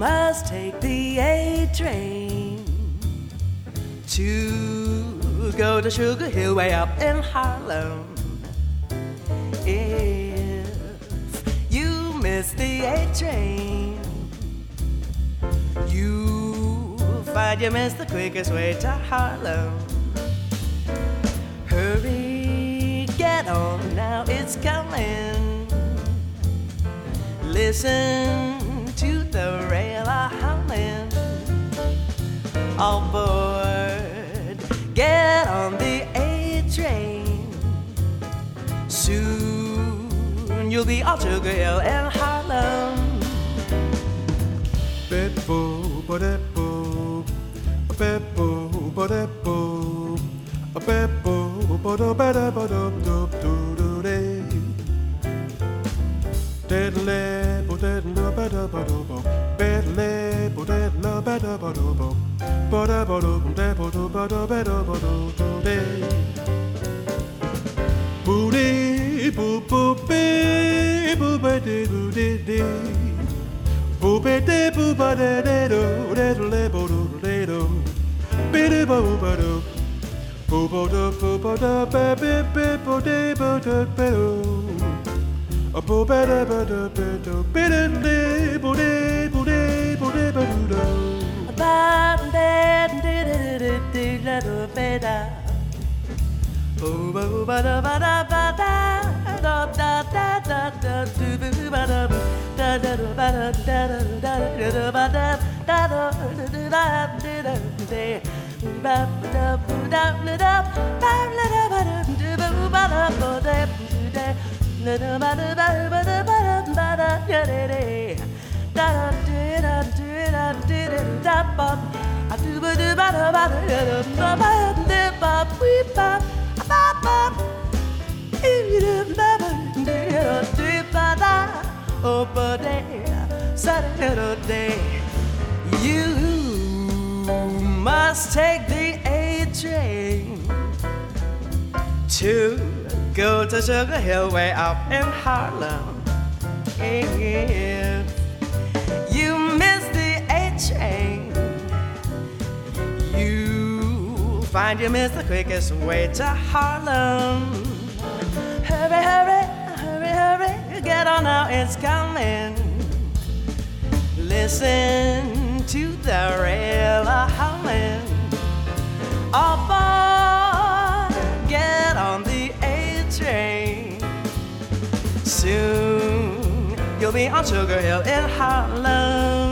must take the A train to go to Sugar Hill way up in Harlem. If you miss the A train, you'll find you missed the quickest way to Harlem. Hurry, get on now, it's coming. Listen to the rail a-humming. All aboard, get on the A train. Soon you'll be on Sugar Hill in Harlem. Bebo, ba-de-bo, bebo, ba-de-bo, bebo, ba-da-ba-da-ba-da-do-do-do-do-day. Diddle, bo-diddle, ba-da-ba-do-bo, biddle, bo-diddle, ba-da-ba-do-bo, ba-da-ba-do-bo, ba-da-ba-do-ba-da-ba-do-do-day. Booty, boo-boo-bee, boo-ba-dee-boo-dee-dee. Boo-ba-dee, boo-ba-da-dee-do, diddle, bo-do-do-dee-do, biddy-bo-ba-do, boo-bo-do, boo-ba-da, ba-bi-bi-bo-dee-bo-do-ba-do. A bo ba da ba da ba do ba da da bo da bo da bo da ba do do. Ba da da da da da da ba da. Bo ba da ba da ba da da da da da da do ba da da da da ba da da da da ba da da da da da da da. Ba da ba da da da ba da ba da do ba da ba da da. Da da ba da ba da ba da ba da da da da da da da ba. I do ba do ba da ba da ba ba da ba we ba ba ba. You do ba ba do ba da oh ba da Saturday. You must take the A train to go to Sugar Hill way up in Harlem. If you miss the A train, you find you miss the quickest way to Harlem. Hurry, hurry, hurry, hurry, get on now, it's coming. Listen to the rail a-humming. All aboard, get on the A train. Soon you'll be on Sugar Hill in Harlem.